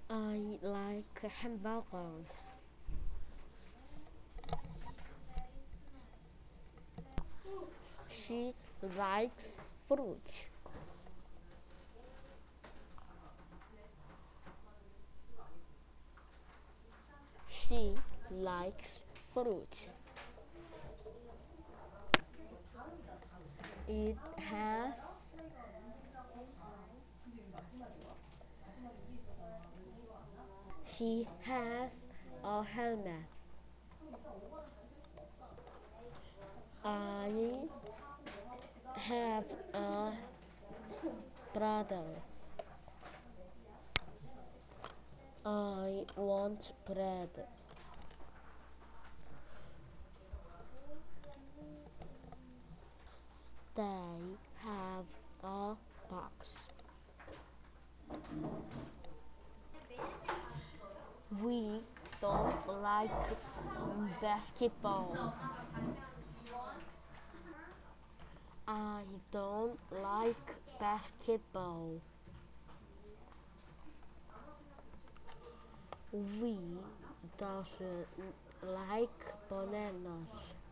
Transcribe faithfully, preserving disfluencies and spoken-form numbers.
I like hamburgers. She likes fruit. She likes fruit. It has She has a helmet. I have a brother. I want bread. They have a box. We don't like basketball. I don't like basketball. We doesn't like bananas.